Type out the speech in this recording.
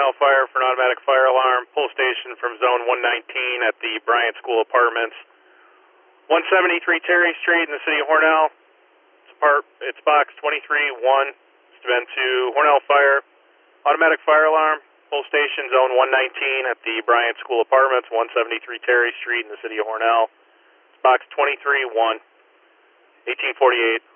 Hornell Fire for an automatic fire alarm. Pull station from zone 119 at the Bryant School Apartments. 173 Terry Street in the city of Hornell. It's box 23-1. It's been to Hornell Fire. Automatic fire alarm. Pull station zone 119 at the Bryant School Apartments. 173 Terry Street in the city of Hornell. It's box 23-1. 1848.